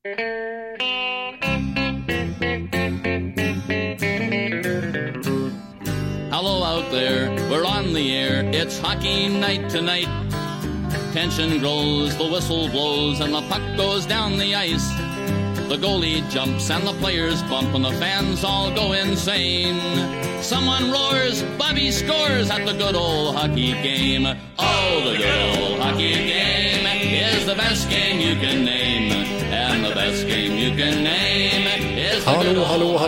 Hello out there, we're on the air, it's hockey night tonight. Tension grows, the whistle blows, and the puck goes down the ice. The goalie jumps and the players bump and the fans all go insane. Someone roars, Bobby scores at the good old hockey game. Oh, the good old hockey game is the best game you can name. And the best game you can name is the good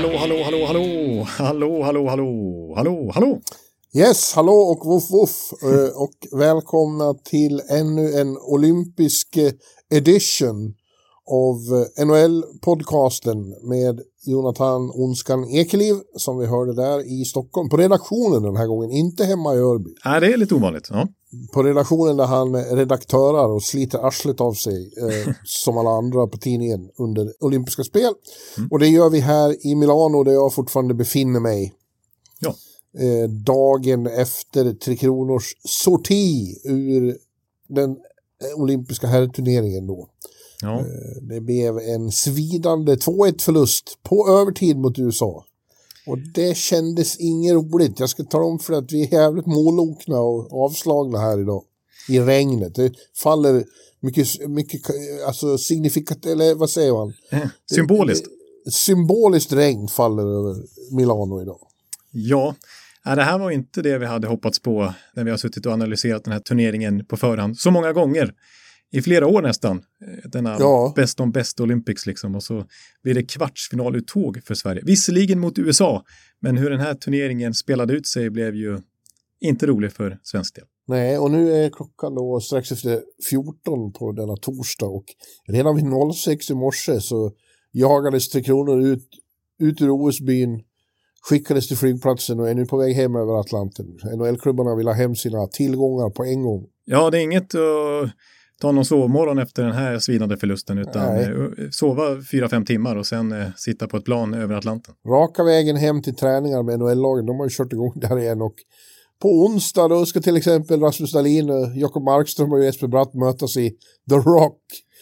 old Hallå. Yes, hallå och woof woof. Och välkomna till ännu en olympisk edition av NHL-podcasten med Jonathan Onskan Ekeliv som vi hörde där i Stockholm. På redaktionen den här gången, inte hemma i Örby. Nej, det är lite ovanligt. Ja. På redaktionen där han redaktörar och sliter arslet av sig som alla andra på tidningen under olympiska spel. Och det gör vi här i Milano där jag fortfarande befinner mig. Ja. Dagen efter Tre Kronors sorti ur den olympiska herrturneringen då. Ja. Det blev en svidande 2-1 förlust på övertid mot USA. Och det kändes inget roligt. Jag ska tala om för att vi är jävligt målokna och avslagna här idag. I regnet. Det faller mycket alltså signifikant, eller vad säger man? Symboliskt. Symboliskt regn faller över Milano idag. Ja, det här var inte det vi hade hoppats på när vi har suttit och analyserat den här turneringen på förhand. Så många gånger. I flera år nästan. Denna best on best Olympics liksom. Och så blir det kvartsfinaluttåg för Sverige. Visserligen mot USA. Men hur den här turneringen spelade ut sig blev ju inte roligt för svensk del. Nej, och nu är klockan då strax efter 14 på denna torsdag. Och redan vid 06 i morse så jagades Tre Kronor ut ur OS-byn. Skickades till flygplatsen och är nu på väg hem över Atlanten. NHL-klubbarna vill ha hem sina tillgångar på en gång. Ja, det är inget att ta någon sovmorgon efter den här svidande förlusten utan sova 4-5 timmar och sen sitta på ett plan över Atlanten. Raka vägen hem till träningar med NHL-lagen. De har ju kört igång där igen och på onsdag då ska till exempel Rasmus Dahlin, Jakob Markström och Jesper Bratt mötas i The Rock.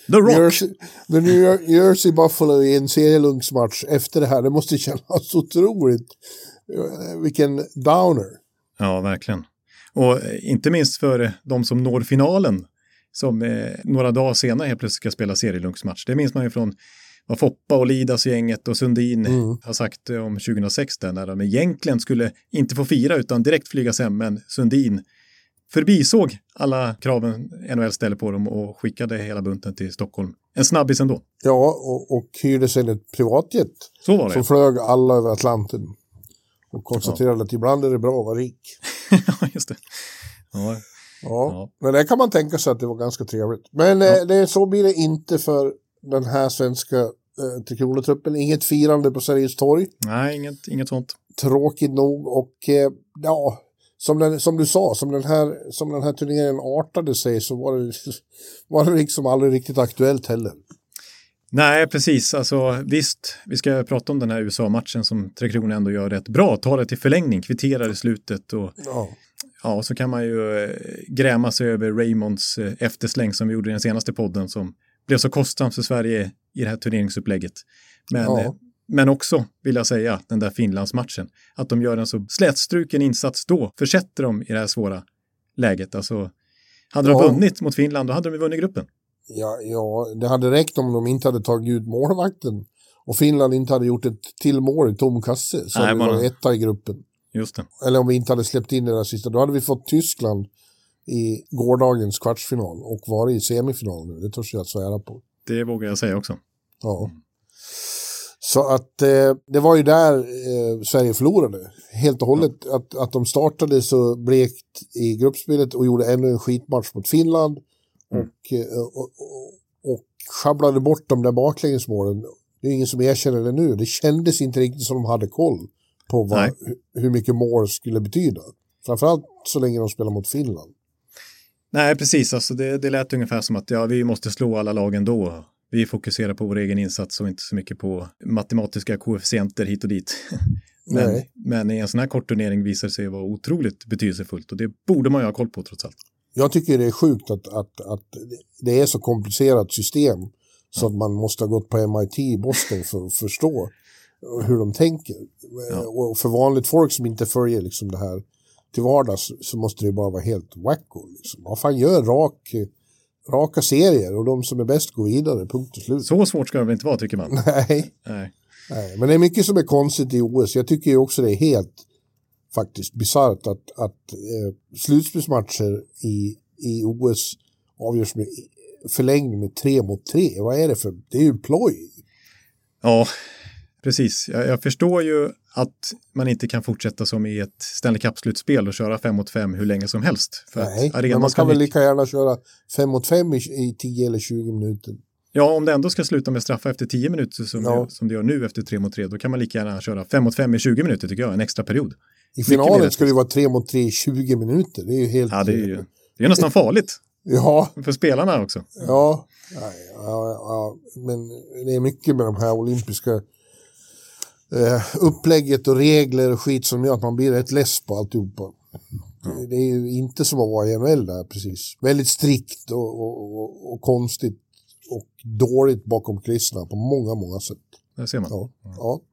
The New Jersey Buffalo i en serielunksmatch efter det här. Det måste kännas otroligt. Vilken downer. Ja, verkligen. Och inte minst för de som når finalen som några dagar senare helt plötsligt ska spela serielunksmatch. Det minns man ju från vad Foppa och Lidas gänget och Sundin har sagt om 2006 där, när de egentligen skulle inte få fira utan direkt flygas hem, men Sundin förbisåg alla kraven NHL ställer på dem och skickade hela bunten till Stockholm. En snabbis ändå. Ja, och hyrde sen ett privatjet. Så var det. Som flög alla över Atlanten. Och konstaterade att ibland är det bra att vara rik. Ja, just det. Ja. Men det kan man tänka sig att det var ganska trevligt. Men så blir det inte för den här svenska Tre Kronor-truppen. Inget firande på Sergels torg. Nej, inget sånt. Tråkigt nog. Och som du sa, som den här turneringen artade sig så var det liksom aldrig riktigt aktuellt heller. Nej, precis. Alltså, visst, vi ska prata om den här USA-matchen som Tre Kronor ändå gör rätt bra. Tar det till förlängning, kvitterar i slutet. Och, ja, så kan man ju gräma sig över Raymonds eftersläng som vi gjorde i den senaste podden som blev så kostsamt för Sverige i det här turneringsupplägget. Men också, vill jag säga, den där Finlandsmatchen. Att de gör en så slätstruken insats då försätter dem i det här svåra läget. Alltså, hade de vunnit mot Finland, då hade de vunnit gruppen. Ja, det hade räckt om de inte hade tagit ut målvakten. Och Finland inte hade gjort ett till mål i tom kasse. Så hade vi var etta i gruppen. Just det. Eller om vi inte hade släppt in det där sista. Då hade vi fått Tyskland i gårdagens kvartsfinal. Och varit i semifinal nu. Det törs jag svära på. Det vågar jag säga också. Ja. Så att det var ju där Sverige förlorade. Helt och hållet att de startade så blekt i gruppspelet och gjorde ännu en skitmatch mot Finland. Och sjabblade bort de där baklängesmålen. Det är ingen som erkänner det nu. Det kändes inte riktigt som de hade koll på hur mycket mål skulle betyda. Framförallt så länge de spelar mot Finland. Nej, precis. Alltså det lät ungefär som att vi måste slå alla lagen då. Vi fokuserar på vår egen insats och inte så mycket på matematiska koefficienter hit och dit. Men i en sån här kort turnering visar det sig vara otroligt betydelsefullt och det borde man ju ha koll på trots allt. Jag tycker det är sjukt att det är så komplicerat system Så att man måste ha gått på MIT i Boston för att förstå hur de tänker. Ja. Och för vanligt folk som inte följer liksom det här till vardags så måste det bara vara helt wacko. Liksom. Vad fan gör raka serier och de som är bäst går vidare, punkt och slut. Så svårt ska det väl inte vara, tycker man? Nej. Men det är mycket som är konstigt i OS. Jag tycker ju också det är helt faktiskt bisarrt att slutspelsmatcher i OS avgörs med förlängning med 3-3. Vad är det för? Det är ju ploj. Ja, precis. Jag förstår ju att man inte kan fortsätta som i ett Stanley Cup-slutspel och köra 5-5 hur länge som helst. Nej, men man kan väl lika gärna köra 5-5 i 10 eller 20 minuter. Ja, om det ändå ska sluta med straffa efter 10 minuter som det gör nu efter 3-3, då kan man lika gärna köra 5-5 i 20 minuter, tycker jag, en extra period. I finalen ska det vara 3-3 i 20 minuter. Det är ju helt... Ja, det är nästan farligt. Ja. För spelarna också. Ja, men det är mycket med de här olympiska upplägget och regler och skit som gör att man blir rätt less på alltihopa. Det är ju inte som att vara i NHL där, precis. Väldigt strikt och konstigt och dåligt bakom kulisserna på många sätt. Det ser man. Ja.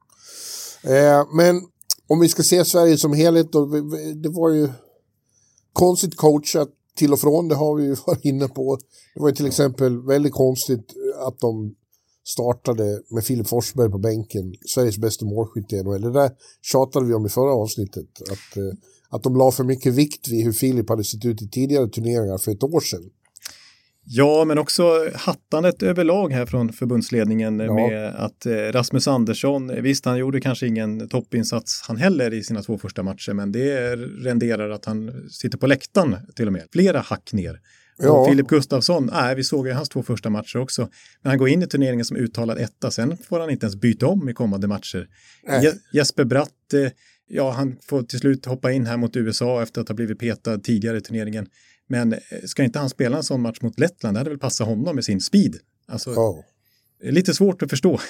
Men om vi ska se Sverige som helhet då, det var ju konstigt coachat till och från, det har vi ju varit inne på. Det var ju till exempel väldigt konstigt att de startade med Filip Forsberg på bänken, Sveriges bästa målskytt i NHL. Det där tjatade vi om i förra avsnittet, att de la för mycket vikt vid hur Filip hade sett ut i tidigare turneringar för ett år sedan. Ja, men också hattandet överlag här från förbundsledningen med att Rasmus Andersson, visst han gjorde kanske ingen toppinsats han heller i sina 2 första matcher, men det renderar att han sitter på läktaren till och med. Flera hack ner. Ja. Och Filip Gustafsson, vi såg ju hans 2 första matcher också, men han går in i turneringen som uttalad etta, sen får han inte ens byta om i kommande matcher. Jesper Bratt, han får till slut hoppa in här mot USA efter att ha blivit petad tidigare i turneringen. Men ska inte han spela en sån match mot Lettland? Det hade väl passat honom med sin speed. Alltså, lite svårt att förstå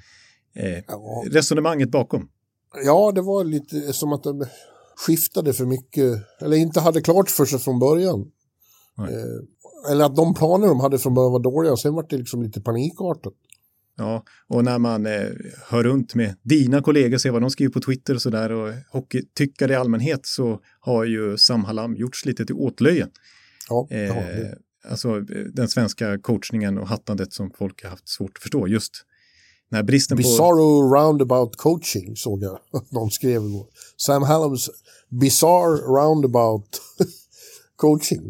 resonemanget bakom. Ja, det var lite som att de skiftade för mycket. Eller inte hade klart för sig från början. Eller att de planer de hade från början var dåliga. Sen var det liksom lite panikartat. Ja, och när man hör runt med dina kollegor, ser vad de skriver på Twitter och sådär, och hockeytyckare i allmänhet, så har ju Sam Hallam gjorts lite till åtlöje. Ja, alltså den svenska coachningen och hattandet som folk har haft svårt att förstå. Just den här bristen Bizarro roundabout coaching såg jag någon skrev. Sam Hallams bizarre roundabout coaching.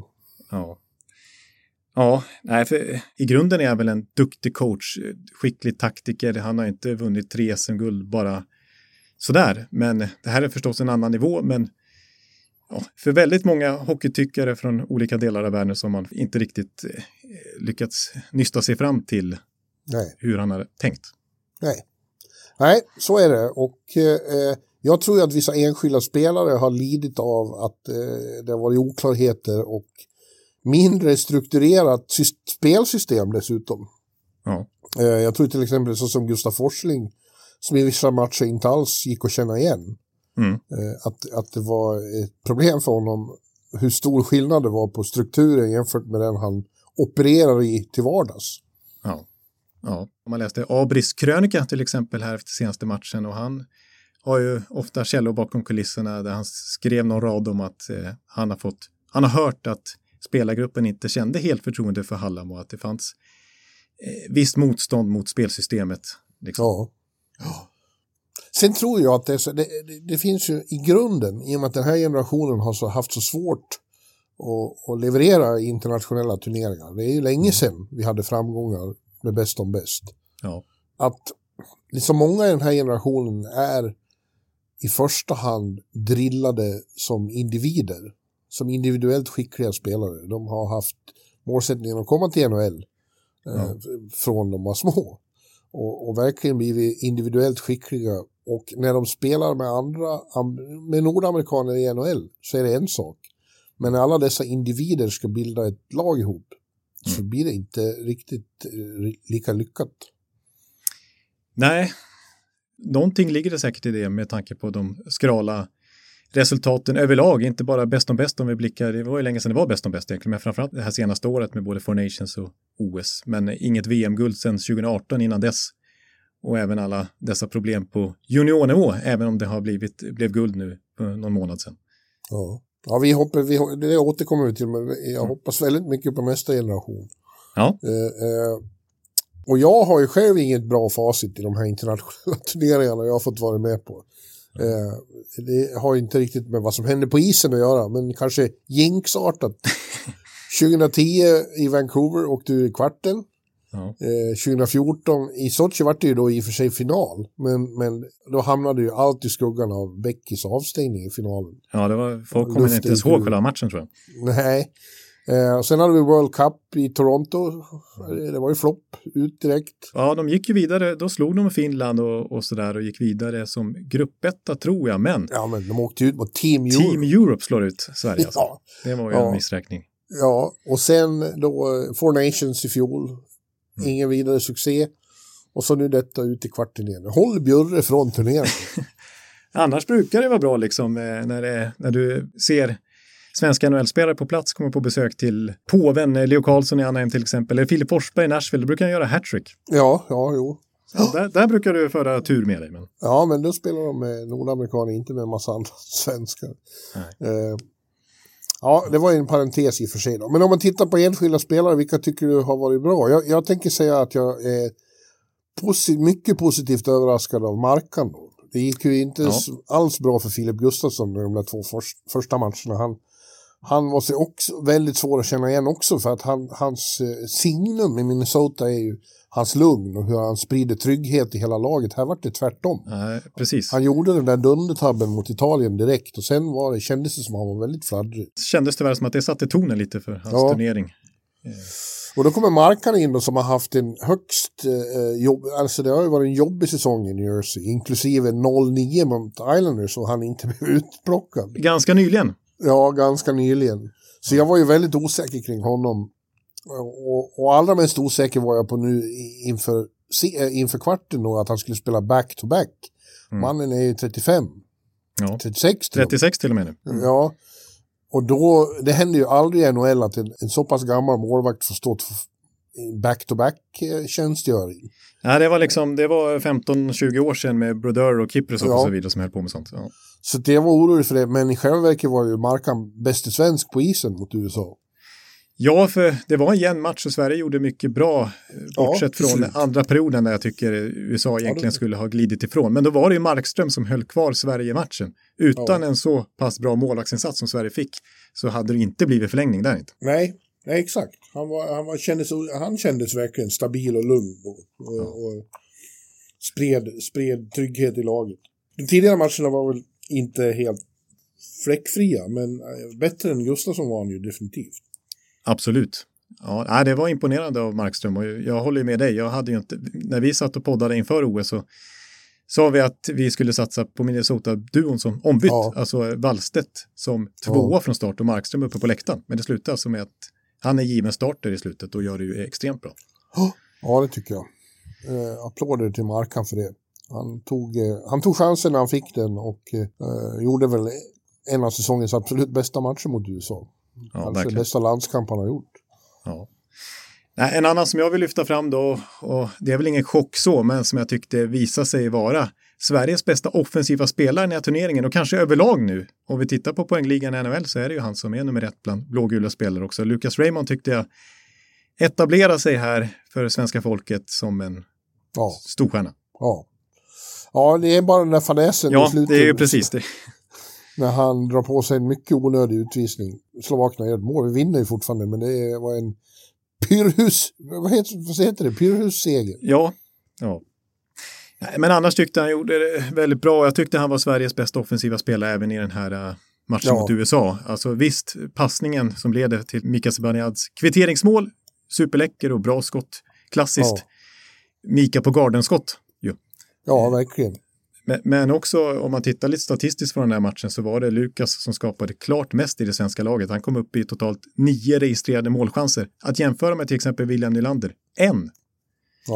Ja, för i grunden är jag väl en duktig coach, skicklig taktiker. Han har inte vunnit 3 SM-guld bara sådär. Men det här är förstås en annan nivå. Men för väldigt många hockeytyckare från olika delar av världen som man inte riktigt lyckats nysta sig fram till hur han har tänkt. Nej, så är det. Och jag tror att vissa enskilda spelare har lidit av att det har varit oklarheter och mindre strukturerat spelsystem dessutom. Ja. Jag tror till exempel så som Gustav Forsling, som i vissa matcher inte alls gick att känna igen. Att det var ett problem för honom hur stor skillnad det var på strukturen jämfört med den han opererar i till vardags. Ja. Om man läste Abris krönika till exempel här efter senaste matchen, och han har ju ofta källor bakom kulisserna där han skrev någon rad om att han har hört att spelargruppen inte kände helt förtroende för Hallam och att det fanns visst motstånd mot spelsystemet. Liksom. Ja. Sen tror jag att det finns ju i grunden, i och med att den här generationen har haft så svårt att leverera i internationella turneringar. Det är ju länge sedan vi hade framgångar med bäst om bäst. Ja. Att liksom många i den här generationen är i första hand drillade som individer. Som individuellt skickliga spelare. De har haft målsättningen att komma till NHL från de var små. Och verkligen blivit individuellt skickliga. Och när de spelar med nordamerikaner i NHL så är det en sak. Men när alla dessa individer ska bilda ett lag ihop så blir det inte riktigt lika lyckat. Nej, någonting ligger det säkert i det med tanke på de skrala resultaten överlag, inte bara bäst om bäst om vi blickar, det var ju länge sedan det var bäst om bäst egentligen, men framförallt det här senaste året med både Four Nations och OS, men inget VM-guld sedan 2018 innan dess. Och även alla dessa problem på juniornivå, även om det blev guld nu för någon månad sedan. Ja, det återkommer vi till, men jag hoppas väldigt mycket på nästa generation. Ja. Och jag har ju själv inget bra facit i de här internationella turneringarna jag har fått vara med på. Det har inte riktigt med vad som händer på isen att göra, men kanske jinxartat. 2010 i Vancouver åkte du i kvarten. Ja. 2014 i Sochi var det ju då i och för sig final, men då hamnade ju allt i skuggan av Beckys avstängning i finalen. Ja, det var, folk kommer inte ens ihåg själva matchen tror jag. Nej. Sen hade vi World Cup i Toronto. Det var ju flopp ut direkt. Ja, de gick ju vidare. Då slog de Finland och sådär och gick vidare som gruppetta tror jag. Men de åkte ut mot Team Europe. Team Europe slår ut Sverige. Alltså. Ja. Det var ju en missräkning. Ja, och sen då Four Nations i fjol. Ingen vidare succé. Och så nu detta ut i kvarten igen. Håll Bjurre från turneringen. Annars brukar det vara bra liksom när du ser svenska NHL-spelare på plats kommer på besök till påven, Leo Karlsson i Anaheim till exempel, eller Filip Forsberg i Nashville, då brukar han göra hattrick. Jo. Där brukar du föra tur med dig. Men. Ja, men då spelar de med nordamerikaner, inte med en massa andra svenskar. Ja, det var en parentes i och för sig då. Men om man tittar på enskilda spelare, vilka tycker du har varit bra? Jag tänker säga att jag är mycket positivt överraskad av Markan då. Det gick ju inte alls bra för Filip Gustafsson i de där 2 första matcherna. Han var sig också väldigt svår att känna igen också, för att hans signum i Minnesota är ju hans lugn och hur han sprider trygghet i hela laget. Här var det tvärtom. Precis. Han gjorde den där dundertabben mot Italien direkt och sen kändes det som att han var väldigt fladdrig. Kändes det väl som att det satte tonen lite för hans turnering. Och då kommer Markan in då, som har haft en högst alltså det har ju varit en jobbig säsong i New Jersey, inklusive 0-9 mot Islanders, och han inte blev utplockad. Ganska nyligen. Ja, ganska nyligen. Så jag var ju väldigt osäker kring honom. Och allra mest osäker var jag på nu inför kvarten då, att han skulle spela back-to-back. Mannen är ju 35. Ja. 36 till och med nu. Ja. Och då, det händer ju aldrig i NHL att en så pass gammal målvakt får stå back-to-back-tjänstgöring. Ja, det var 15-20 år sedan med Brodeur och Kiprusoff och så vidare som höll på med sånt. Ja. Så det var oroligt för det, men i själva verket var ju Markan bäste svensk på isen mot USA. Ja, för det var en jämn match och Sverige gjorde mycket bra, bortsett från andra perioden där jag tycker USA egentligen skulle ha glidit ifrån. Men då var det ju Markström som höll kvar Sverige-matchen. Utan en så pass bra målvaktsinsats som Sverige fick så hade det inte blivit förlängning där inte. Nej, exakt. Han kändes verkligen stabil och lugn och spred trygghet i laget. De tidigare matcherna var väl inte helt fläckfria, men bättre än Gustafsson var han ju definitivt. Absolut. Ja, det var imponerande av Markström och jag håller med dig. Jag hade ju inte, när vi satt och poddade inför OS så sa vi att vi skulle satsa på Minnesota-duon som ombytt. Ja. Alltså Wallstedt som 2 från start och Markström uppe på läktaren. Men det slutar alltså med att han är given starter i slutet och gör det ju extremt bra. Ja, det tycker jag. Applåder till Markan för det. Han tog chansen när han fick den och gjorde väl en av säsongens absolut bästa matcher mot USA. Kanske det bästa landskamp han har gjort. Ja. En annan som jag vill lyfta fram då, och det är väl ingen chock så, men som jag tyckte visar sig vara Sveriges bästa offensiva spelare i den här turneringen och kanske överlag nu. Om vi tittar på poängligan i NHL så är det ju han som är nummer 1 bland blågula spelare också. Lucas Raymond tyckte jag etablerar sig här för svenska folket som en storstjärna. Ja, det är bara den där fadäsen i slutet. Ja, det är ju precis det. När han drar på sig en mycket onödig utvisning. Slovakerna gör ett mål. Vi vinner ju fortfarande, men det var en vad heter det? Pyrrhus-seger. Ja. Men annars tyckte han gjorde det väldigt bra. Jag tyckte han var Sveriges bästa offensiva spelare även i den här matchen mot USA. Alltså visst, passningen som leder till Mika Zibanejads kvitteringsmål. Superläcker och bra skott. Klassiskt. Mika på gardenskott. Ja, verkligen. Men också om man tittar lite statistiskt på den här matchen så var det Lukas som skapade klart mest i det svenska laget. Han kom upp i totalt 9 registrerade målchanser. Att jämföra med till exempel William Nylander. 1. Ja.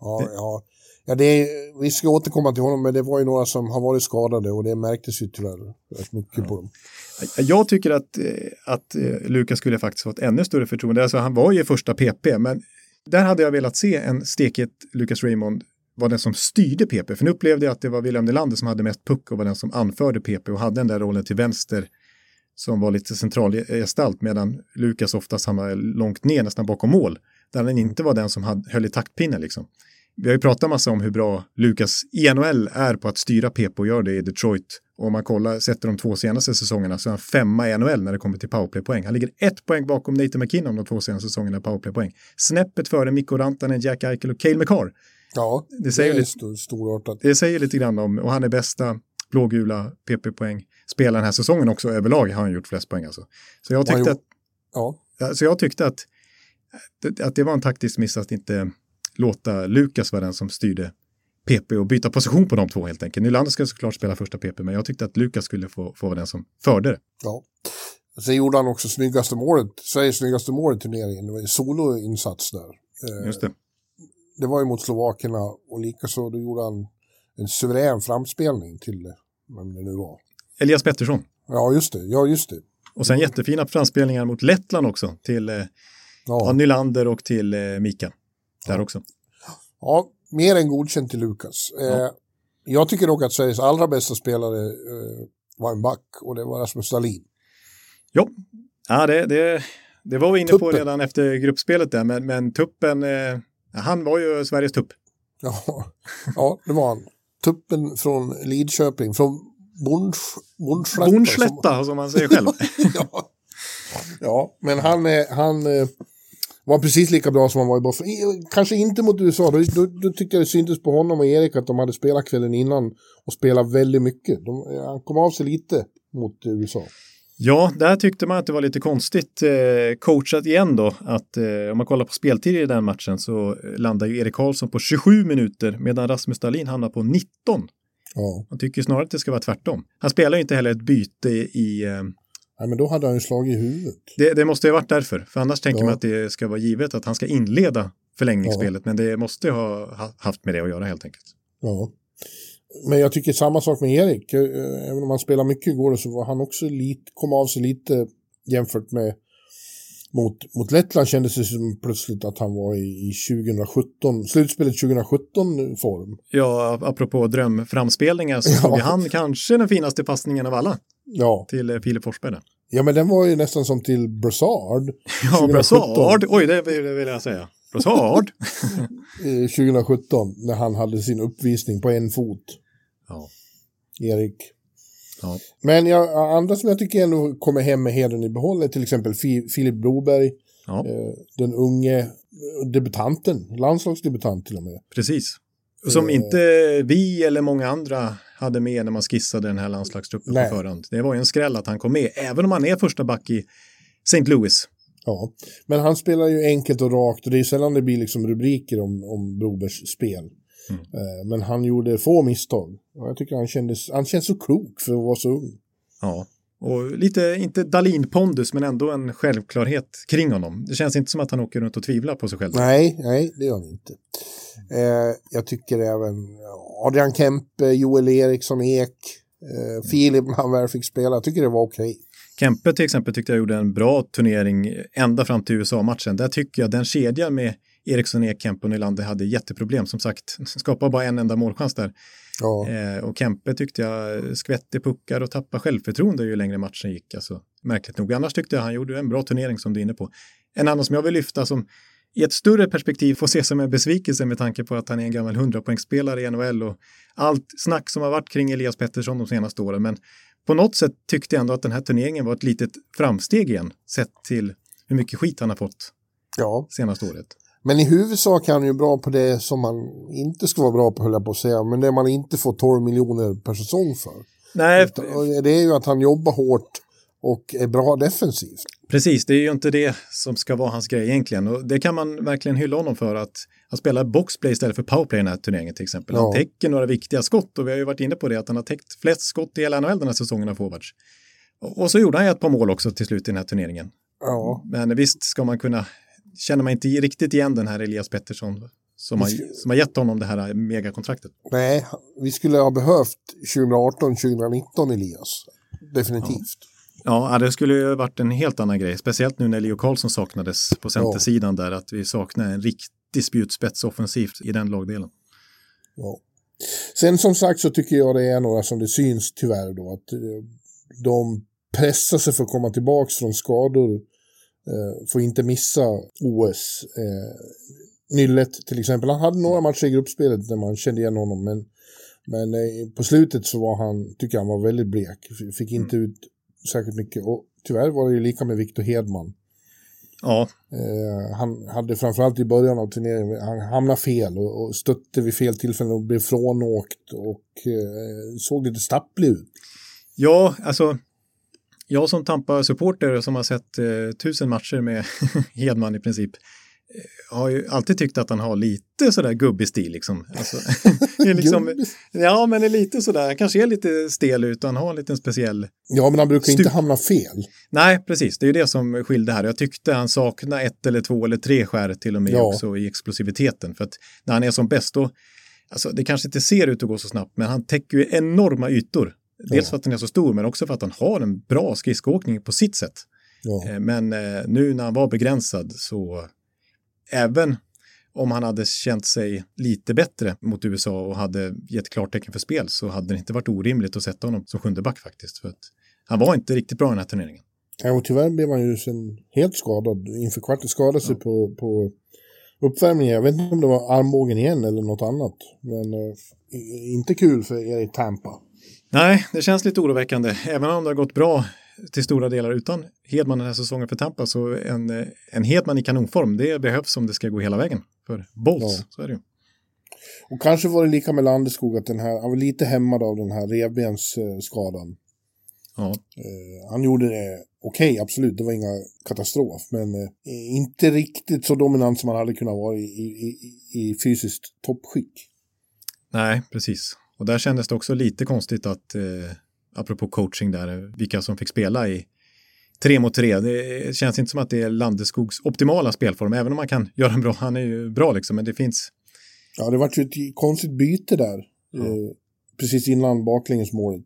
Ja, vi ska återkomma till honom, men det var ju några som har varit skadade och det märktes ju tyvärr rätt mycket på dem. Jag tycker att Lukas skulle faktiskt fått ännu större förtroende. Alltså, han var ju första PP, men där hade jag velat se en stekhet Lucas Raymond var den som styrde PP. För nu upplevde jag att det var William Nylander som hade mest puck och var den som anförde PP och hade den där rollen till vänster som var lite central gestalt, medan Lukas oftast hamnade långt ner nästan bakom mål. Där han inte var den som höll i taktpinnen liksom. Vi har ju pratat massa om hur bra Lukas i NHL är på att styra PP och gör det i Detroit. Och om man sätter de 2 senaste säsongerna så är han 5 i NHL när det kommer till powerplay-poäng. Han ligger 1 poäng bakom Nathan McKinnon de 2 senaste säsongerna i powerplay-poäng. Snäppet före Mikko Rantanen, Jack Eichel och Cale McCarr. Ja, det är storartat. Det säger lite grann om, och han är bästa blågula PP-poäng. Spelar den här säsongen också överlag har han gjort flest poäng alltså. Så jag tyckte att det var en taktisk miss att inte låta Lukas vara den som styrde PP och byta position på de 2 helt enkelt. Nylander ska såklart spela första PP, men jag tyckte att Lukas skulle få vara den som förde det. Ja. Sen gjorde han också Sveriges snyggaste mål i turneringen. Det var en soloinsats där. Just det. Det var ju mot Slovakerna och likaså då gjorde han en suverän framspelning till vem det nu var. Elias Pettersson. Ja, just det. Och sen jättefina framspelningar mot Lettland också till Nylander och till Mika. Där också. Ja, mer än godkänt till Lukas. Jag tycker dock att Sveriges allra bästa spelare var en back och det var Rasmus Dahlin. Ja, det var vi inne på redan efter gruppspelet där, men Tuppen, han var ju Sveriges tupp. Ja, det var han. Tuppen från Lidköping, från Bondslätta som man säger själv. Ja, men han var precis lika bra som han var i Boston. Kanske inte mot USA. Då tyckte jag det syntes på honom och Erik att de hade spelat kvällen innan och spelat väldigt mycket. Han kom av sig lite mot USA. Ja, där tyckte man att det var lite konstigt coachat igen då. Att om man kollar på speltid i den matchen så landar ju Erik Karlsson på 27 minuter medan Rasmus Dahlin hamnar på 19. Ja. Man tycker snarare att det ska vara tvärtom. Han spelar ju inte heller ett byte i... Nej, men då hade han ju slagit i huvudet. Det måste ju ha varit därför. För annars tänker man att det ska vara givet att han ska inleda förlängningsspelet. Men det måste ju ha haft med det att göra helt enkelt. Ja. Men jag tycker samma sak med Erik. Även om han spelar mycket igår så var han också kom av sig lite jämfört med mot Lettland kändes det som plötsligt att han var i 2017, slutspelet 2017 form. Ja, apropå drömframspelningar så såg han kanske den finaste passningen av alla. Ja. Till Filip Forsberg. Ja, men den var ju nästan som till Brassard. Ja, Brassard. Oj, det vill jag säga. Brassard. 2017 när han hade sin uppvisning på en fot. Ja. Erik. Ja. Men andra som jag tycker ändå kommer hem med heden i behåll är till exempel Filip Broberg. Ja. Den unge debutanten, landslagsdebutant till och med. Precis. Som inte vi eller många andra hade med när man skissade den här landslagstruppen på förhand. Det var ju en skräll att han kom med, även om han är första back i St. Louis. Ja, men han spelar ju enkelt och rakt och det är sällan det blir liksom rubriker om Brobergs spel. Men han gjorde få misstag. Och jag tycker han känns så klok för att vara så ung. Ja, och lite, inte Dahlin-pondus, men ändå en självklarhet kring honom. Det känns inte som att han åker runt och tvivlar på sig själv. Nej, det gör han inte. Jag tycker även Adrian Kempe, Joel Eriksson, Ek, Filip när han väl fick spela. Jag tycker det var okej. Kempe till exempel tyckte jag gjorde en bra turnering ända fram till USA-matchen. Där tycker jag den kedjan med Eriksson, Ek, Kempe och Nylander hade jätteproblem. Som sagt, skapade bara en enda målchans där. Ja. Och Kempe tyckte jag skvätte puckar och tappade självförtroende ju längre matchen gick. Alltså, märkligt nog. Annars tyckte jag han gjorde en bra turnering som du är inne på. En annan som jag vill lyfta som i ett större perspektiv får ses som en besvikelse med tanke på att han är en gammal 100-poängsspelare i NHL och allt snack som har varit kring Elias Pettersson de senaste åren. Men på något sätt tyckte jag ändå att den här turneringen var ett litet framsteg igen sett till hur mycket skit han har fått senaste året. Men i huvudsak är han ju bra på det som man inte ska vara bra på, höll jag på att säga. Men det man inte får 12 miljoner per säsong för. Nej. Det är ju att han jobbar hårt och är bra defensivt. Precis, det är ju inte det som ska vara hans grej egentligen. Och det kan man verkligen hylla honom för att han spelar boxplay istället för powerplay i den här turneringen till exempel. Han täcker några viktiga skott och vi har ju varit inne på det att han har täckt flest skott i hela NHL den här säsongen av forwards. Och så gjorde han ett par mål också till slut i den här turneringen. Ja. Men visst ska man kunna, känner man inte riktigt igen den här Elias Pettersson som har gett honom det här megakontraktet. Nej, vi skulle ha behövt 2018-2019 Elias. Definitivt. Ja, det skulle ju varit en helt annan grej. Speciellt nu när Leo Carlsson saknades på centersidan där. Att vi saknar en riktig spjutspets offensivt i den lagdelen. Ja. Sen som sagt så tycker jag det är några som det syns tyvärr då. Att de pressar sig för att komma tillbaka från skador. Får inte missa OS. Nyllet till exempel. Han hade några matcher i gruppspelet där man kände igen honom. Men på slutet så var tycker han var väldigt blek. Fick inte ut särskilt mycket. Och tyvärr var det ju lika med Victor Hedman. Ja. Han hade framförallt i början av turneringen, han hamnade fel och stötte vid fel tillfällen och blev frånåkt och såg lite stapplig ut. Ja, alltså jag som Tampa-supporter som har sett 1000 matcher med Hedman i princip har ju alltid tyckt att han har lite sådär gubbig stil liksom. Alltså, ja, men är lite sådär, han kanske är lite stel ut och han har en liten speciell... Ja, men han brukar inte hamna fel. Nej, precis. Det är ju det som skilde här. Jag tyckte han saknade 1 eller 2 eller 3 skär till och med också i explosiviteten. För att när han är som bäst då, alltså det kanske inte ser ut att gå så snabbt, men han täcker ju enorma ytor. Dels för att han är så stor, men också för att han har en bra skridskoåkning på sitt sätt. Ja. Men nu när han var begränsad så... Även om han hade känt sig lite bättre mot USA och hade gett klartecken för spel så hade det inte varit orimligt att sätta honom som 7:e back faktiskt. För att han var inte riktigt bra i den här turneringen. Ja, och tyvärr blev han ju sen helt skadad. Inför kvartet skadade sig på uppvärmningen. Jag vet inte om det var armbågen igen eller något annat. Men inte kul för er i Tampa. Nej, det känns lite oroväckande. Även om det har gått bra till stora delar utan Hedman den här säsongen för Tampa, så en Hedman i kanonform, det behövs om det ska gå hela vägen för Bolts, så är det ju. Och kanske var det lika med Landeskog att han var lite hämmad av den här revbensskadan. Ja. Han gjorde det okej, absolut, det var inga katastrof, men inte riktigt så dominant som han hade kunnat vara i fysiskt toppskick. Nej, precis. Och där kändes det också lite konstigt att apropå coaching där, vilka som fick spela i 3 mot 3. Det känns inte som att det är Landeskogs optimala spelform, även om man kan göra en bra, han är ju bra liksom, men det finns... Ja, det var ju ett konstigt byte där, precis innan baklängesmålet.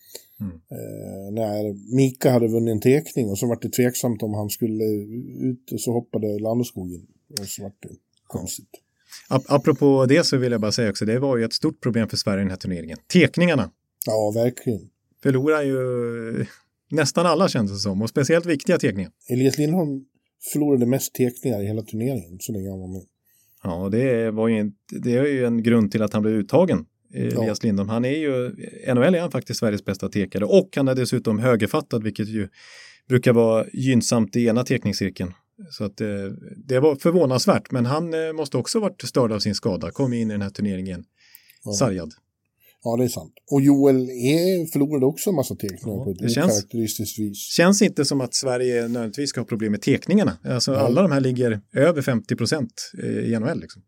När Mika hade vunnit en tekning och så var det tveksamt om han skulle ut och så hoppade Landeskog in och så var det konstigt. Apropå det så vill jag bara säga också, det var ju ett stort problem för Sverige i den här turneringen. Tekningarna. Ja, verkligen. Förlorar ju nästan alla, känns det som, och speciellt viktiga tekningar. Elias Lindholm förlorade mest tekningar i hela turneringen så länge han var med. Ja, det är ju en grund till att han blev uttagen, Elias Lindholm. Han är ju, NHL är han faktiskt Sveriges bästa tekare, och han är dessutom högerfattad, vilket ju brukar vara gynnsamt i ena tekningscirkeln. Så att det var förvånansvärt, men han måste också varit störd av sin skada. Kom in i den här turneringen sargad. Ja, det är sant. Och Joel förlorade också en massa tekningar på ett karaktäristiskt vis. Känns inte som att Sverige nödvändigtvis ska ha problem med tekningarna. Alltså alla de här ligger över 50% i NHL liksom.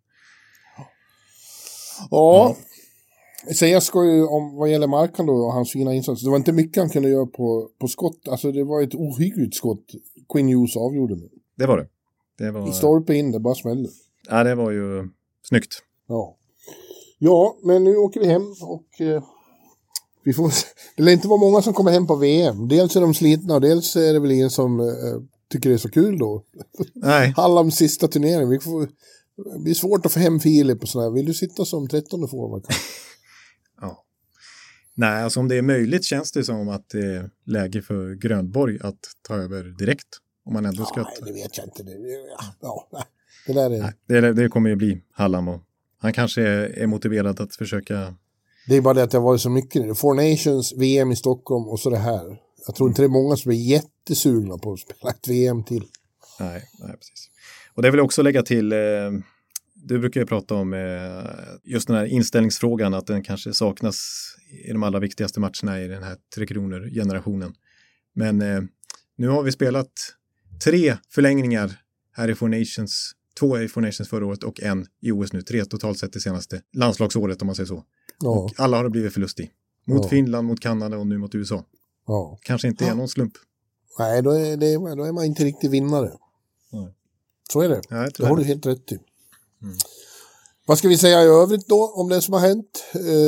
Ja. Så jag ska ju om vad gäller Markan då och hans fina insats. Det var inte mycket han kunde göra på skott. Alltså det var ett ohyggligt skott. Quinn Hughes avgjorde med. Det var det. I stolpe in, det bara smällde. Ja, det var ju snyggt. Ja, men nu åker vi hem och det lär inte vara många som kommer hem på VM. Dels är de slitna och dels är det väl ingen som tycker det är så kul då. Nej. Hallands sista turnering. Det blir svårt att få hem Filip och sådär. Vill du sitta som 13:e forward? Ja. Nej, alltså om det är möjligt känns det som att det är läge för Grönborg att ta över direkt. Om man ändå ska... Nej, det vet jag inte. Det där är... Nej, det kommer ju bli Hallam, och han kanske är motiverad att försöka... Det är bara det att det har varit så mycket. Four Nations, VM i Stockholm och så det här. Jag tror inte det är många som är jättesugna på att spela ett VM till. Nej, precis. Och det vill jag också lägga till... Du brukar ju prata om just den här inställningsfrågan, att den kanske saknas i de allra viktigaste matcherna i den här 3 kronor-generationen. Men nu har vi spelat 3 förlängningar här i Four Nations, 2 i Four Nations förra året och 1 i OS nu. 3 totalt sett det senaste landslagsåret, om man säger så. Ja. Och alla har det blivit förlust i. Mot Finland, mot Kanada och nu mot USA. Ja. Kanske inte är någon slump. Nej, då är man inte riktigt vinnare. Nej. Så är det. Ja, det har du helt rätt i. Vad ska vi säga i övrigt då om det som har hänt?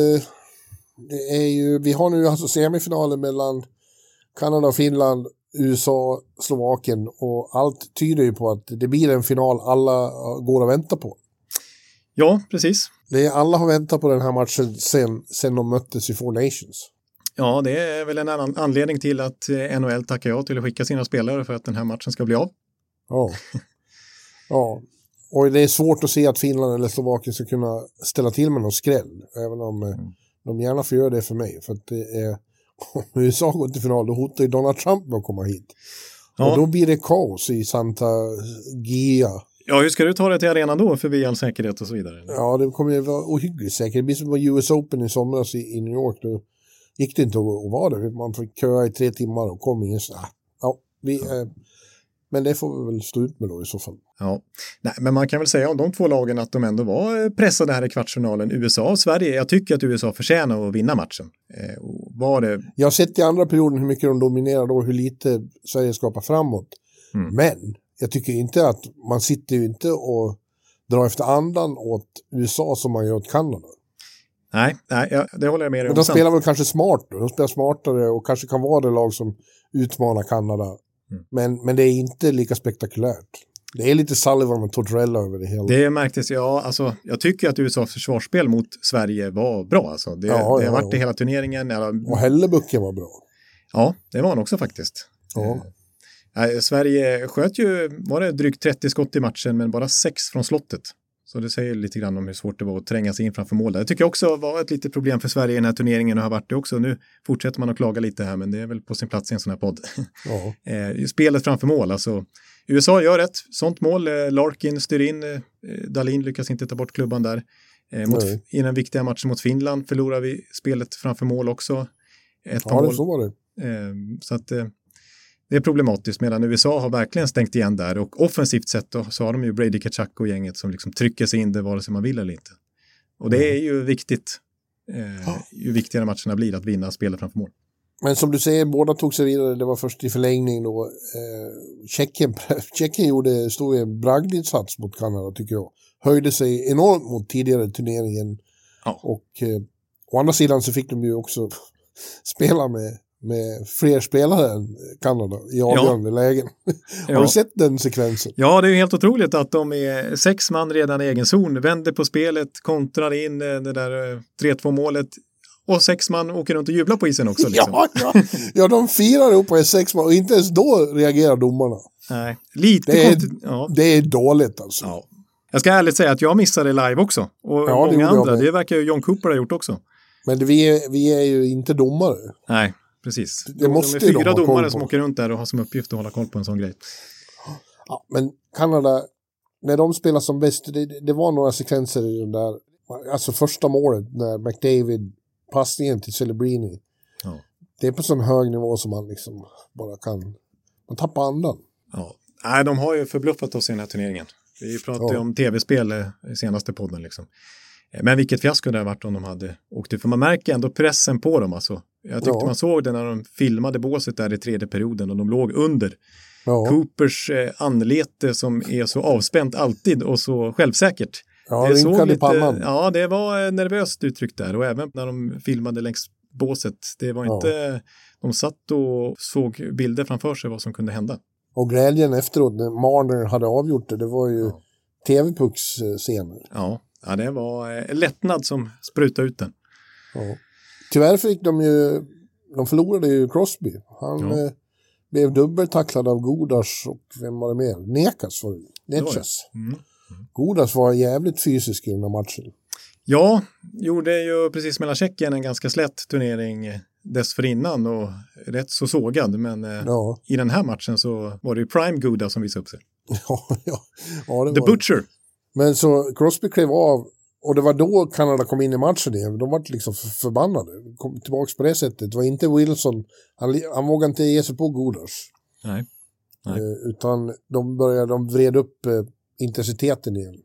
Det är ju, vi har nu alltså semifinalen mellan Kanada och Finland, USA, Slovakien och allt tyder ju på att det blir en final alla går att vänta på. Ja, precis. Alla har väntat på den här matchen sen de möttes i Four Nations. Ja, det är väl en annan anledning till att NHL tackar ja till att skicka sina spelare för att den här matchen ska bli av. Ja. Ja. Och det är svårt att se att Finland eller Slovakien ska kunna ställa till med någon skräll. Även om de gärna får göra det för mig. För att det är, om USA går till final, då hotar ju Donald Trump med att komma hit. Ja. Och då blir det kaos i Santa Gia. Ja, hur ska du ta det till arenan då för all säkerhet och så vidare? Ja, det kommer ju vara ohyggligt säkert. Det blir som på US Open i somras i New York. Då gick det inte att vara där. Man fick köa i 3 timmar och kom ingen. Ja, men det får vi väl stå ut med då i så fall. Ja, nej, men man kan väl säga om de två lagen att de ändå var pressade här i kvartsfinalen. USA och Sverige, jag tycker att USA förtjänar att vinna matchen. Jag har sett i andra perioden hur mycket de dominerar och hur lite Sverige skapar framåt. Men jag tycker inte att man sitter ju inte och drar efter andan åt USA som man gör åt Kanada. Nej, det håller jag med dig om. Men de spelar väl kanske smart då. De spelar smartare och kanske kan vara det lag som utmanar Kanada. Men det är inte lika spektakulärt. Det är lite Sullivan och Tortorella över det hela. Det märktes, alltså, jag tycker att USAs försvarsspel mot Sverige var bra. Alltså. Det har varit i hela turneringen. Och Hellebucken var bra. Ja, det var han också faktiskt. Ja. Sverige sköt ju, var det drygt 30 skott i matchen, men bara 6 från slottet. Så det säger lite grann om hur svårt det var att tränga sig in framför mål. Det tycker jag också var ett litet problem för Sverige i den här turneringen och har varit det också. Nu fortsätter man att klaga lite här, men det är väl på sin plats i en sån här podd. Ja. Spelet framför mål, alltså. USA gör ett sånt mål. Larkin styr in. Dahlin lyckas inte ta bort klubban där. I den viktiga matchen mot Finland förlorar vi spelet framför mål också. Mål. Så var det. Så att det är problematiskt, medan USA har verkligen stängt igen där. Och offensivt sett då, så har de ju Brady Tkachuk och gänget som liksom trycker sig in det vare sig man vill eller inte. Och det är ju viktigt. Ju viktigare matcherna blir att vinna spelet framför mål. Men som du säger, båda tog sig vidare. Det var först i förlängning då. Tjeckien stod en bragdinsats mot Kanada, tycker jag. Höjde sig enormt mot tidigare turneringen. Ja. Och å andra sidan så fick de ju också spela med fler spelare än Kanada i avgörande lägen. Har du sett den sekvensen? Ja, det är ju helt otroligt att de är 6 man redan i egen zon, vänder på spelet, kontrar in det där 3-2 målet. Och 6 man åker runt och jublar på isen också. Liksom. Ja, de firar upp på 6 man och inte ens då reagerar domarna. Nej, lite det är dåligt alltså. Ja. Jag ska ärligt säga att jag missade live också. Och många andra, det verkar ju John Cooper ha gjort också. Men vi är ju inte domare. Nej, precis. Det måste de är 4 domare som åker runt där och har som uppgift att hålla koll på en sån grej. Ja, men Kanada, när de spelar som bäst, det var några sekvenser i den där, alltså första målet när McDavid passningen till Celebrini. Ja. Det är på sån hög nivå som man liksom bara man tappar andan. Ja. Nej, de har ju förbluffat oss i den här turneringen. Vi pratade ju om tv-spel i senaste podden liksom. Men vilket fiasko det har varit om de hade åkt ut. För man märker ändå pressen på dem alltså. Jag tyckte man såg det när de filmade båset där i 3:e perioden och de låg under. Ja. Coopers anlete som är så avspänt alltid och så självsäkert. Ja, det såg lite, ja, det var nervöst uttryckt där. Och även när de filmade längs båset. Det var inte... De satt och såg bilder framför sig vad som kunde hända. Och glädjen efteråt när Marner hade avgjort det var ju TV-pucks-scener. Ja, det var lättnad som sprutade ut den. Ja. Tyvärr fick de förlorade ju Crosby. Han blev dubbeltacklad av Godas och vem var det mer? Nekas var det. Netchas. Godas var jävligt fysisk i den här matchen. Ja, gjorde ju precis mellan Tjeckien en ganska slätt turnering dessförinnan och rätt så sågad. Men i den här matchen så var det ju Prime Godas som visade upp sig. Ja, det The var Butcher. Men så Crosby klev av och det var då Kanada kom in i matchen igen. De var liksom förbannade. Kom tillbaka på det sättet. Det var inte Wilson. Han vågade inte ge sig på Godas. Nej. Utan de vred upp intensiteten igen.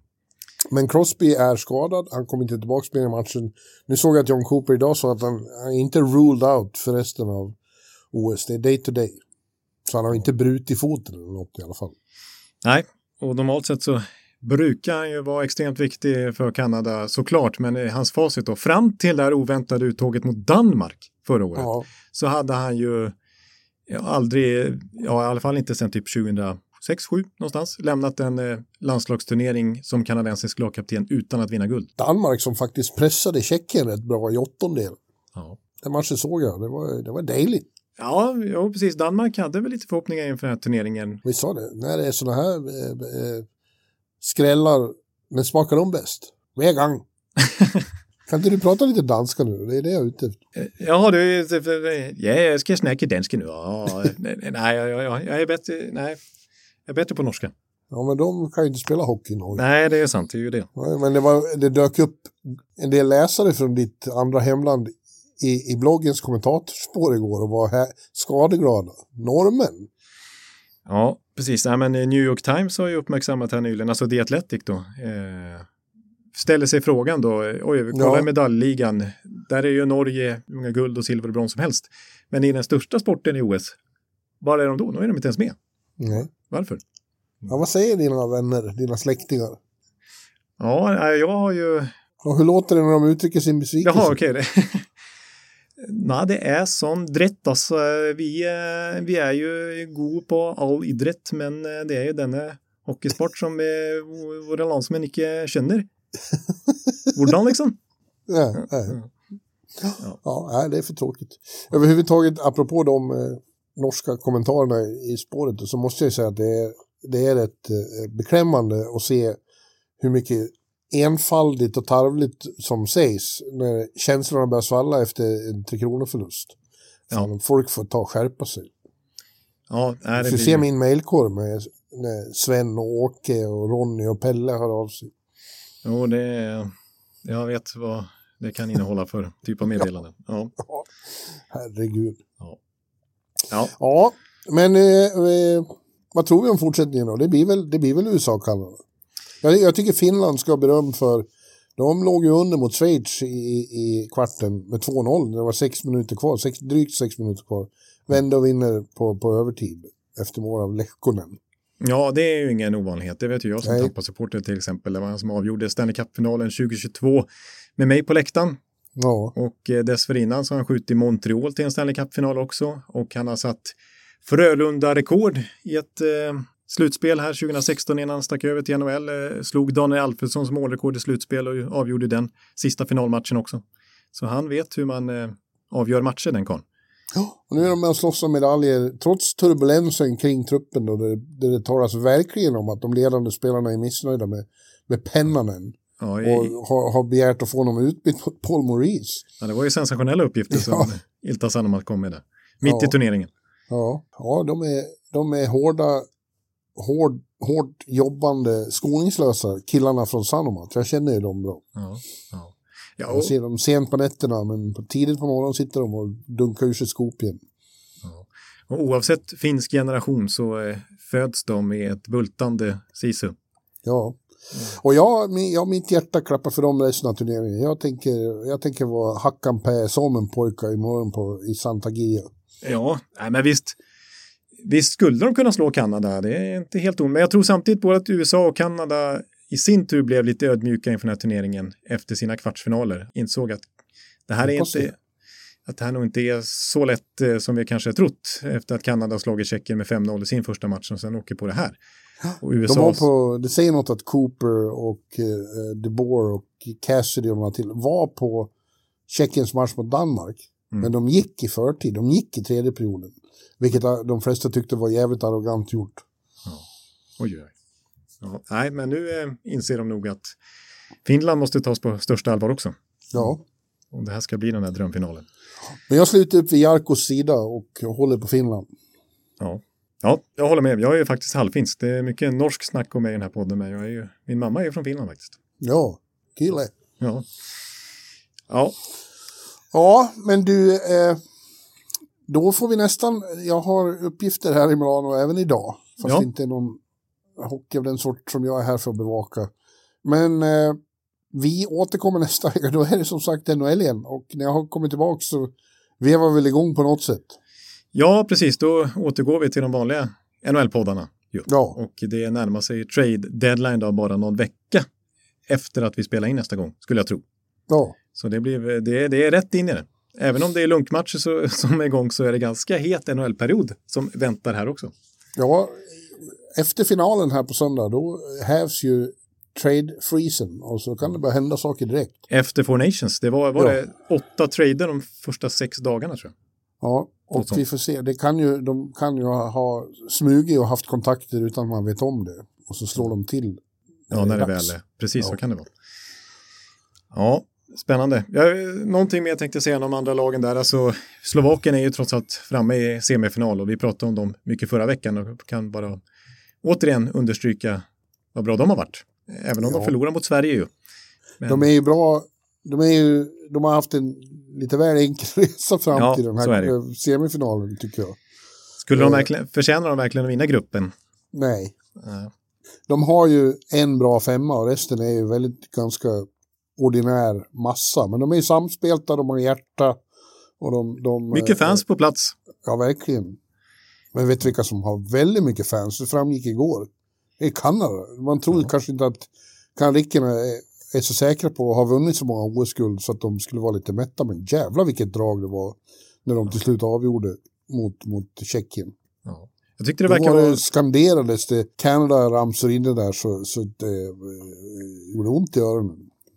Men Crosby är skadad. Han kommer inte tillbaka med i matchen. Nu såg jag att John Cooper idag sa att han är inte ruled out för resten av OS. Det är day to day. Så han har inte brutit foten eller något i alla fall. Nej, och normalt sett så brukar han ju vara extremt viktig för Kanada såklart, men hans facit då, fram till det här oväntade uttåget mot Danmark förra året, så hade han ju aldrig, i alla fall inte sedan typ 2006-7 någonstans, lämnat en landslagsturnering som kanadensisk lagkapten utan att vinna guld. Danmark som faktiskt pressade Tjeckien rätt bra i 8:ondel. Ja. Den matchen såg jag, det var dejligt. Ja, precis. Danmark hade väl lite förhoppningar inför den här turneringen. Vi sa det, när det är såna här skrällar, men smakar de bäst? Varje gång. Kan inte du prata lite danska nu? Det är det jag är ute efter. Ja, jag ska snacka danska nu. Nej, jag är bättre. Nej, jag är bättre på norska. Ja, men de kan ju inte spela hockey i Norge. Nej, det är sant. Det är ju det. Ja, men det dök upp en del läsare från ditt andra hemland i bloggens kommentatorspår igår och var skadeglada. Normen. Ja, precis. Ja, men New York Times har ju uppmärksammat här nyligen, alltså The Athletic då, ställer sig frågan då, vi kollar medaljligan, där är ju Norge många guld och silver och brons som helst, men i den största sporten i OS, var är de då? Nu är de inte ens med. Nej. Varför? Ja, vad säger dina vänner, dina släktingar? Ja, jag har ju... Och hur låter det när de uttrycker sin besvikelse? Jaha, okej. Nej, det är sån drätt. Alltså, vi är ju god på all idrett, men det är ju denna hockeysport som våra landsmän inte känner. Hvordan liksom? Ja, det är för tråkigt. Överhuvudtaget, apropå de norska kommentarerna i spåret, så måste jag säga att det är rätt beklämmande att se hur mycket enfaldigt och tarvligt som sägs när känslorna börjar svalla efter en 3 kronor-förlust. Ja. Folk får ta och skärpa sig. Ja, du får se min mejlkorg med när Sven och Åke och Ronny och Pelle har av sig. Jo, jag vet vad det kan innehålla för typ av meddelanden. Ja. Herregud. Ja, men vad tror vi om fortsättningen då? Det blir väl USA och Kanada. Jag tycker Finland ska ha beröm för de låg ju under mot Schweiz i kvarten med 2-0. Det var 6 minuter kvar, drygt 6 minuter kvar. Vände och vinner på övertid efter mål av Lehkonen. Ja, det är ju ingen ovanlighet. Det vet ju jag som Tampa-supporter till exempel. Det var han som avgjorde Stanley Cup-finalen 2022 med mig på läktaren. Ja. Och dessförinnan så har han skjutit i Montreal till en Stanley Cup-final också. Och han har satt Frölunda-rekord i ett slutspel här 2016 innan han stack över till NHL. Slog Daniel Alfredssons målrekord i slutspel och avgjorde den sista finalmatchen också. Så han vet hur man avgör matcher, den karln. Ja, och nu är de med att slåss om medaljer trots turbulensen kring truppen då, där det talas verkligen om att de ledande spelarna är missnöjda med Pennanen. Ja, och har begärt att få honom utbytt mot Paul Maurice. Ja, det var ju sensationella uppgifter som Ilta Sanomat kom med där. Mitt i turneringen. Ja, de är hårt jobbande, skoningslösa killarna från Sanomat. Jag känner ju dem bra. Ja. Jag ser dem sent på nätterna, men tidigt på morgonen sitter de och dunkar ur sig skop igen. Ja. Och oavsett finsk generation så föds de med ett bultande sisu. Ja. Och mitt hjärta klappar för dem resten av turneringen. Jag tänker vara Hackan Pä som en pojka imorgon i Santa Gia. Ja, men visst skulle de kunna slå Kanada. Det är inte helt omöjligt. Men jag tror samtidigt både att USA och Kanada i sin tur blev lite ödmjuka inför den här turneringen efter sina kvartsfinaler. Insåg att det här nog inte är så lätt som vi kanske trott efter att Kanada slagit Tjeckien med 5-0 i sin första match och sen åker på det här. Och USA... det säger något att Cooper och DeBoer och Cassidy och några till var på Tjeckiens match mot Danmark. Men de gick i förtid. De gick i tredje perioden. Vilket de flesta tyckte var jävligt arrogant gjort. Ja. Oj. Ja, nej, men nu inser de nog att Finland måste tas på största allvar också. Ja. Och det här ska bli den här drömfinalen. Men jag slutar upp vid Jarkos sida och håller på Finland. Ja, jag håller med. Jag är ju faktiskt halvfinsk. Det är mycket norsk snack om mig i den här podden. Men min mamma är från Finland faktiskt. Ja, kille. Ja, men du... då får vi nästan... Jag har uppgifter här i Milano även idag. Fast det inte är någon hockey av den sort som jag är här för att bevaka. Men vi återkommer nästa vecka. Då är det som sagt NHL igen. Och när jag har kommit tillbaka så vevar väl igång på något sätt. Ja, precis. Då återgår vi till de vanliga NHL-poddarna. ju. Ja. Och det närmar sig trade deadline då bara någon vecka efter att vi spelar in nästa gång, skulle jag tro. Ja. Så det är rätt in i det. Även om det är lunkmatcher som är igång så är det ganska het NHL-period som väntar här också. Ja, efter finalen här på söndag då hävs ju trade-freezen och så kan det bara hända saker direkt. Efter Four Nations, det var det 8 trader de första 6 dagarna tror jag. Ja, och vi får se. De kan ju ha smugit och haft kontakter utan man vet om det. Och så slår de till. Ja, när det väl är. Precis, så kan det vara. Ja, spännande. Någonting mer jag tänkte säga om andra lagen där. Alltså, Slovakien är ju trots allt framme i semifinal och vi pratade om dem mycket förra veckan och kan bara återigen understryka vad bra de har varit. Även om de förlorar mot Sverige ju. Men... De är ju bra. De har haft en lite väl enkel resa fram till den här semifinalen tycker jag. Förtjänar de verkligen att vinna gruppen? Nej. De har ju en bra 5 och resten är ju väldigt ganska ordinär massa. Men de är ju samspelta, de har hjärta. Och de mycket fans på plats. Ja, verkligen. Men vet vilka som har väldigt mycket fans? Det framgick igår. Det är Kanada. Man tror kanske inte att kanadickerna är så säkra på att ha vunnit så många OS-guld så att de skulle vara lite mätta. Men jävla vilket drag det var när de till slut avgjorde mot Tjeckien. Ja. Jag tyckte det verkar skanderades det Kanada ramsor inne där så det gjorde ont i öronen.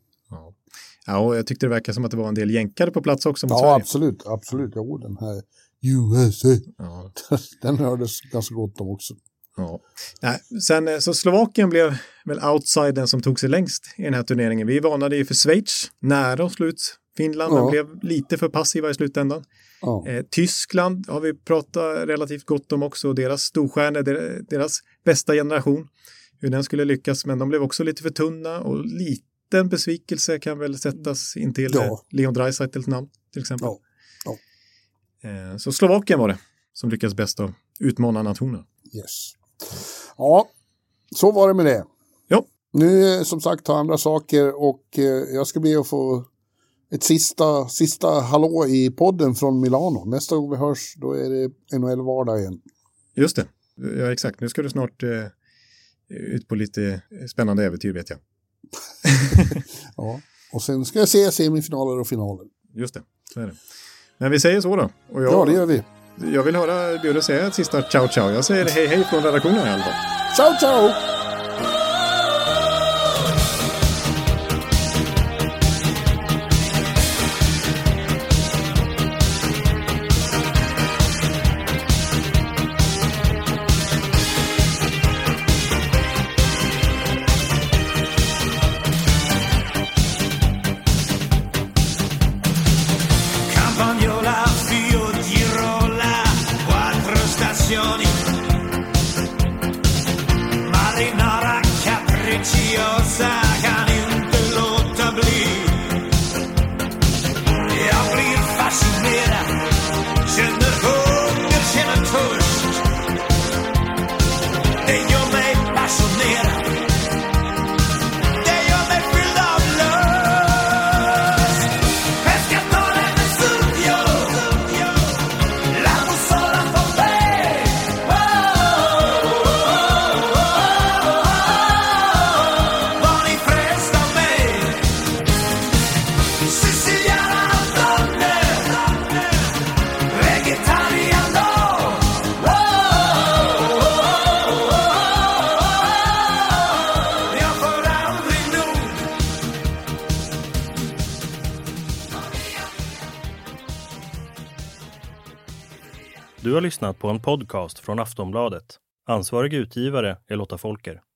Ja, och jag tyckte det verkar som att det var en del jänkare på plats också mot Sverige. Absolut. Jo, den här USA. Ja. Den hördes ganska gott om också. Ja. Nej, sen så Slovakien blev väl outsidern som tog sig längst i den här turneringen. Vi varnade ju för Schweiz nära och slut. Finland men blev lite för passiva i slutändan. Ja. Tyskland har vi pratat relativt gott om också. Deras storstjärnor, deras bästa generation. Hur den skulle lyckas, men de blev också lite för tunna och liten besvikelse kan väl sättas in till Leon Draisaitl's namn till exempel. Ja. Så Slovakien var det som lyckades bäst att utmana nationen. Yes. Ja, så var det med det. Ja. Nu som sagt har andra saker och jag ska be att få ett sista hallå i podden från Milano. Nästa gång vi hörs då är det NHL-vardag igen. Just det, ja exakt. Nu ska du snart ut på lite spännande äventyr vet jag. Ja, och sen ska jag se semifinaler och finaler. Just det, så är det. Men vi säger så då. Och ja, det gör vi. Jag vill höra Björn säga ett sista ciao ciao. Jag säger hej från redaktionen i alla fall. Ciao ciao! Du har lyssnat på en podcast från Aftonbladet. Ansvarig utgivare är Lotta Folker.